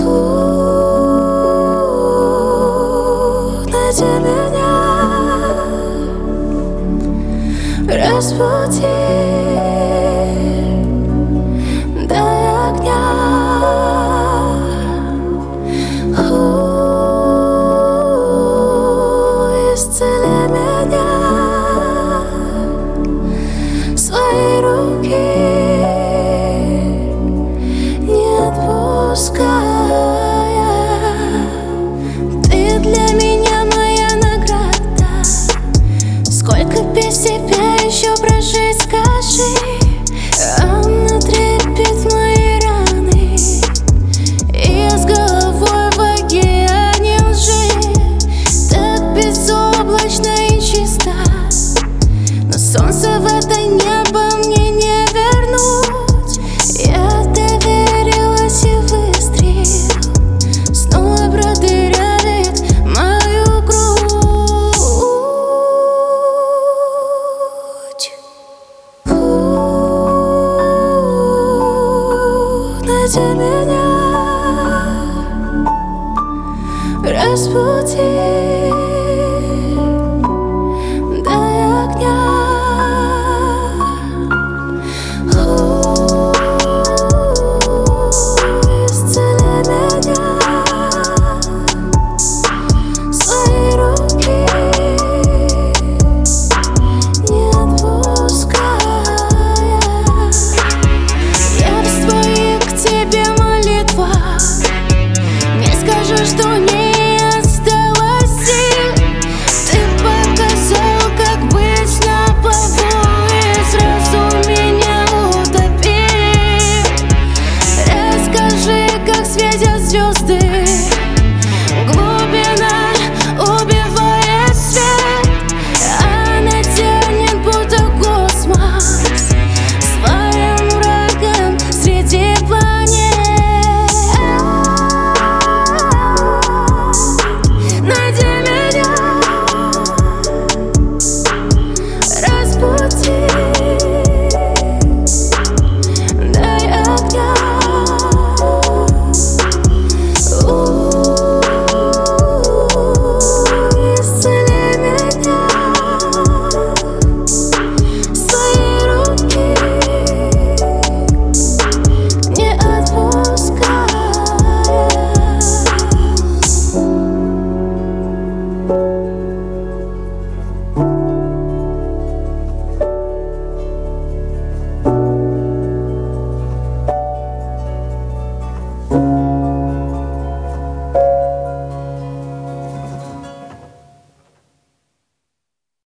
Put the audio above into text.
Найди меня, разбуди, дай огня. Исцели меня, свои руки не отпуская. Ты для меня моя награда. Сколько без тебя еще прожить, скажи. Она трепет мои раны, и я с головой в океане лжи. Так безоблачно и чисто, но солнце в это небо мне не вернуть. Я доверилась, и выстрел снова продырявит мою грудь. Найди меня, разбуди.